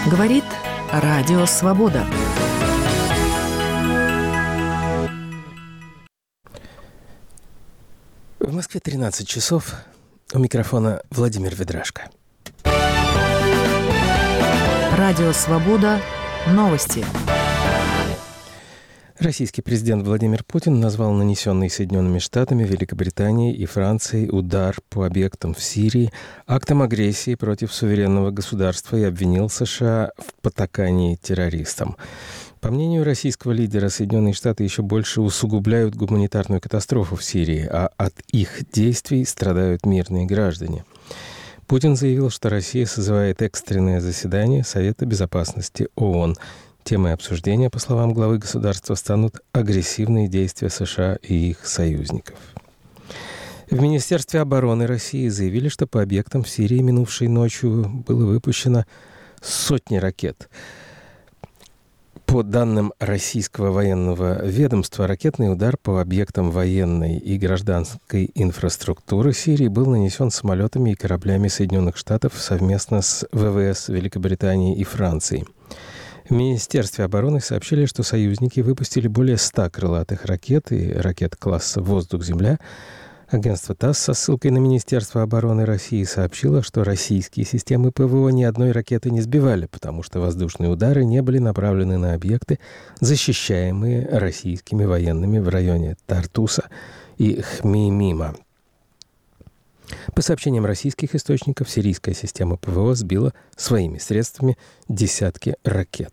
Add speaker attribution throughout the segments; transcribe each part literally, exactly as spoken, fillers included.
Speaker 1: Говорит Радио Свобода.
Speaker 2: В Москве тринадцать часов. У микрофона Владимир Ведрашко.
Speaker 1: Радио Свобода. Новости.
Speaker 2: Российский президент Владимир Путин назвал нанесенный Соединенными Штатами, Великобританией и Францией удар по объектам в Сирии актом агрессии против суверенного государства и обвинил США в потакании террористам. По мнению российского лидера, Соединенные Штаты еще больше усугубляют гуманитарную катастрофу в Сирии, а от их действий страдают мирные граждане. Путин заявил, что Россия созывает экстренное заседание Совета Безопасности ООН. Темой обсуждения, по словам главы государства, станут агрессивные действия США и их союзников. В Министерстве обороны России заявили, что по объектам в Сирии минувшей ночью было выпущено сотни ракет. По данным российского военного ведомства, ракетный удар по объектам военной и гражданской инфраструктуры Сирии был нанесен самолетами и кораблями Соединенных Штатов совместно с ВВС Великобритании и Франции. В Министерстве обороны сообщили, что союзники выпустили более ста крылатых ракет и ракет класса «Воздух-Земля». Агентство ТАСС со ссылкой на Министерство обороны России сообщило, что российские системы ПВО ни одной ракеты не сбивали, потому что воздушные удары не были направлены на объекты, защищаемые российскими военными в районе Тартуса и Хмеймима. По сообщениям российских источников, сирийская система ПВО сбила своими средствами десятки ракет.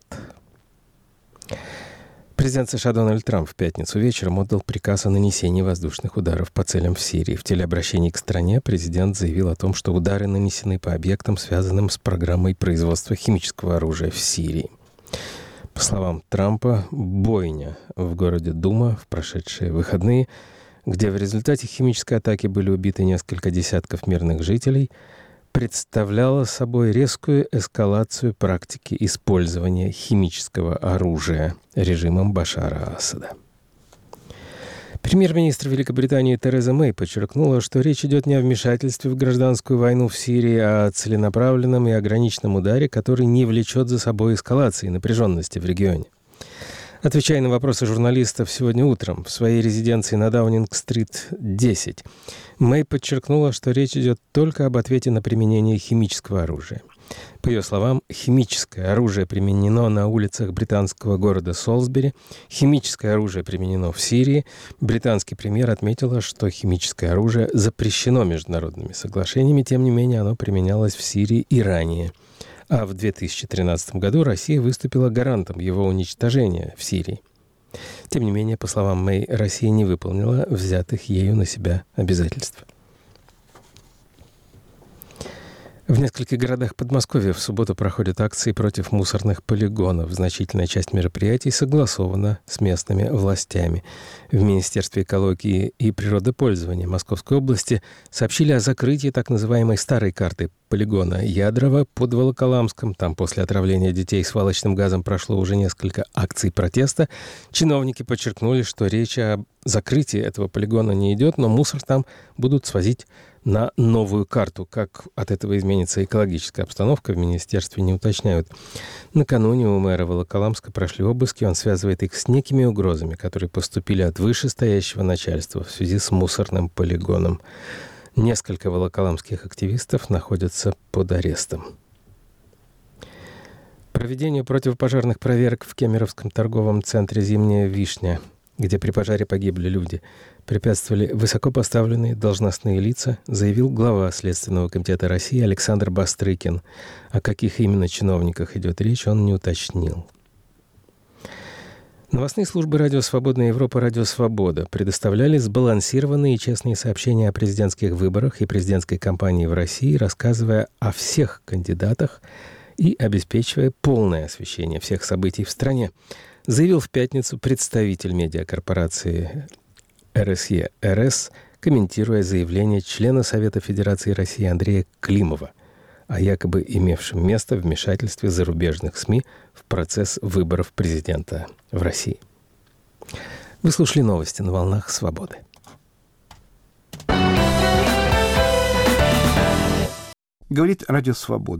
Speaker 2: Президент США Дональд Трамп в пятницу вечером отдал приказ о нанесении воздушных ударов по целям в Сирии. В телеобращении к стране президент заявил о том, что удары нанесены по объектам, связанным с программой производства химического оружия в Сирии. По словам Трампа, бойня в городе Дума в прошедшие выходные, где в результате химической атаки были убиты несколько десятков мирных жителей, представляла собой резкую эскалацию практики использования химического оружия режимом Башара Асада. Премьер-министр Великобритании Тереза Мэй подчеркнула, что речь идет не о вмешательстве в гражданскую войну в Сирии, а о целенаправленном и ограниченном ударе, который не влечет за собой эскалации напряженности в регионе. Отвечая на вопросы журналистов сегодня утром в своей резиденции на Даунинг-стрит десять, Мэй подчеркнула, что речь идет только об ответе на применение химического оружия. По ее словам, химическое оружие применено на улицах британского города Солсбери, химическое оружие применено в Сирии. Британский премьер отметила, что химическое оружие запрещено международными соглашениями, тем не менее оно применялось в Сирии и ранее. А в две тысячи тринадцатом году Россия выступила гарантом его уничтожения в Сирии. Тем не менее, по словам Мэй, Россия не выполнила взятых ею на себя обязательств. В нескольких городах Подмосковья в субботу проходят акции против мусорных полигонов. Значительная часть мероприятий согласована с местными властями. В Министерстве экологии и природопользования Московской области сообщили о закрытии так называемой старой карты полигона Ядрово под Волоколамском. Там после отравления детей свалочным газом прошло уже несколько акций протеста. Чиновники подчеркнули, что речь о закрытии этого полигона не идет, но мусор там будут свозить на новую карту. Как от этого изменится экологическая обстановка, в министерстве не уточняют. Накануне у мэра Волоколамска прошли обыски. Он связывает их с некими угрозами, которые поступили от вышестоящего начальства в связи с мусорным полигоном. Несколько волоколамских активистов находятся под арестом. Проведению противопожарных проверок в Кемеровском торговом центре «Зимняя вишня», где при пожаре погибли люди, препятствовали высокопоставленные должностные лица, заявил глава Следственного комитета России Александр Бастрыкин. О каких именно чиновниках идет речь, он не уточнил. Новостные службы «Радио Свободная Европа», «Радио Свобода» предоставляли сбалансированные и честные сообщения о президентских выборах и президентской кампании в России, рассказывая о всех кандидатах и обеспечивая полное освещение всех событий в стране, заявил в пятницу представитель медиакорпорации РСЕ-РС, комментируя заявление члена Совета Федерации России Андрея Климова о якобы имевшем место вмешательстве зарубежных СМИ в процесс выборов президента в России. Вы слушали новости на волнах «Свободы».
Speaker 3: Говорит Радио Свобода.